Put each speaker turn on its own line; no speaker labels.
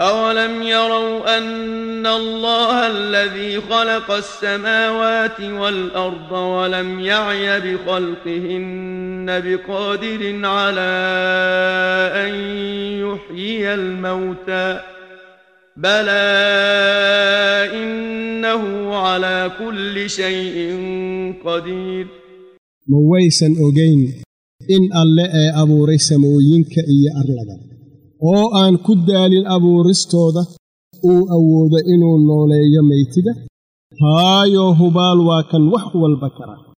أولم يروا أن الله الذي خلق السماوات والأرض ولم يعي بخلقهن بقادر على أن يحيي الموتى بلى إنه على كل شيء قدير
مويسا أجين إن الله أبو رسموينك إيا أرلدا oo aan ku daalin abuuristooda uu awoodo inuu nooleeyo maytida haayo hubaal waa kan wax walba kara